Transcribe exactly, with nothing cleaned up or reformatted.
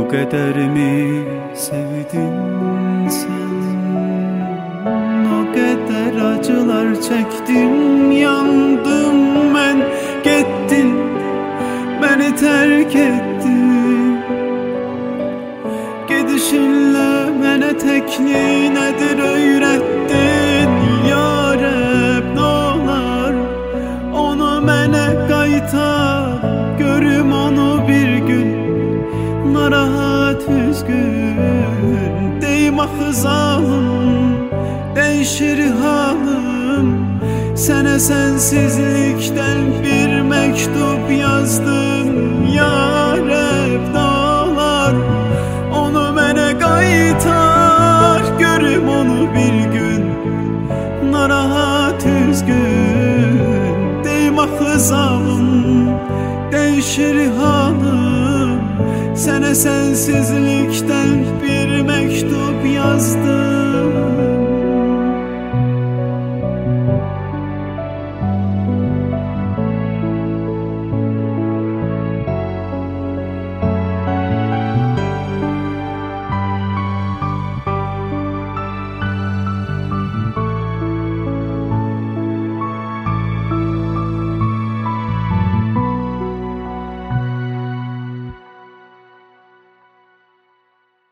Bu kadar mi sevdin sen? O kadar acılar çektim, yandım ben. Gittin, beni terk ettin. Gidişinle mene tekni nedir öğrettin. Ya Rab dolar, onu mene qaytar. Görüm onu bir gün, narahat üzgün. Deyim axı zalım, değişir halım. Sene sensizlikten bir mektup yazdım. Ya Rab dolar, onu mene qaytar. Görüm onu bir gün, narahat üzgün. Deyim axı zalım, değişir halım. Sene sensizlikten bir mektup yazdım.